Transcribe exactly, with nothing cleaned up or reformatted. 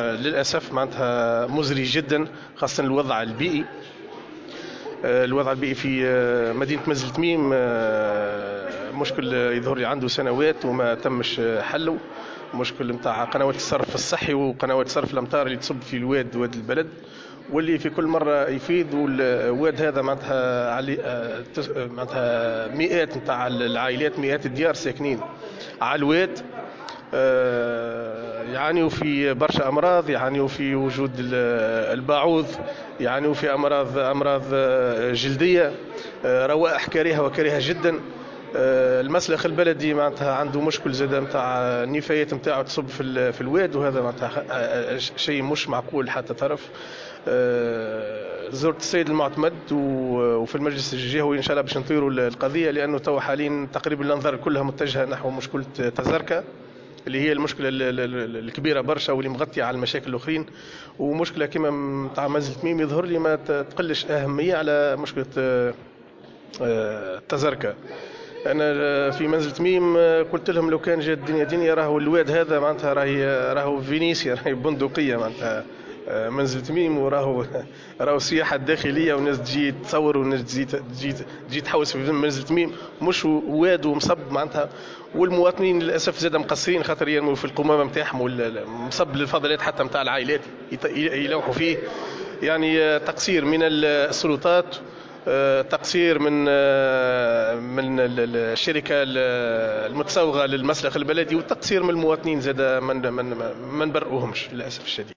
للأسف معناتها مزري جدا، خاصة الوضع البيئي. الوضع البيئي في مدينة منزل تميم مشكل يظهر لي عنده سنوات وما تمش حله. مشكل نتاع قنوات الصرف الصحي وقنوات صرف الأمطار اللي تصب في الواد واد البلد، واللي في كل مرة يفيض. والواد هذا معناتها علي معناتها مئات نتاع العائلات، مئات الديار ساكنين على الواد، يعانيوا في برشا أمراض، يعانيوا في وجود الباعوض، يعانيوا في أمراض أمراض جلدية، روائح كريهة وكريهة جدا. المسلخ البلدي معناتها عنده مشكل زاد نتاع النفايات نتاعو تصب في في الواد، وهذا معناتها شيء مش معقول حتى طرف. زرت السيد المعتمد وفي المجلس الجهوي ان شاء الله باش نطيروا القضيه، لانه تو حاليا تقريبا الانظار كلها متجهه نحو مشكله تزركه، اللي هي المشكله الكبيره برشا واللي مغطيه على المشاكل الاخرين. ومشكله كما تاع منزل تميم يظهر لي ما تقلش اهميه على مشكله تزركه. انا في منزل تميم قلت لهم لو كان جات الدنيا دنيا راهو الواد هذا معناتها راهي راهو فينيسيا، راهي بندقيه معناتها منزل تميم، وراهو راهو سياحه داخليه، والناس تجي تصور والناس تجي تجي تجي تحوس في منزل تميم، مش واد ومصب معناتها. والمواطنين للاسف زاد مقصرين خاطر يرموا في القمامه نتاعهم مصب للفضلات حتى نتاع العائلات يلوحوا فيه. يعني تقصير من السلطات، تقصير من من الشركه المتسوغه للمسلخ البلدي، وتقصير من المواطنين زاد ما نبرئوهمش للاسف الشديد.